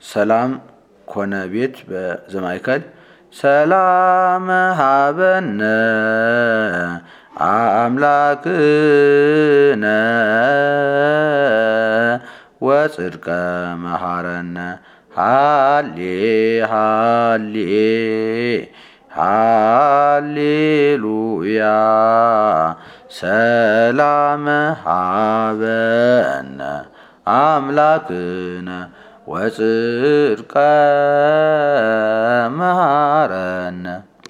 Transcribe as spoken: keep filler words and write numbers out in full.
ሰላም ኮነ ቤት በዘማይከል ሰላም ሀበነ አምላክነ ወጽድቀ መሐረነ ሃሌ ሃሌ ሃሌሉያ ሰላም ሀበነ አምላክነ ወጽድቀ መሐረነ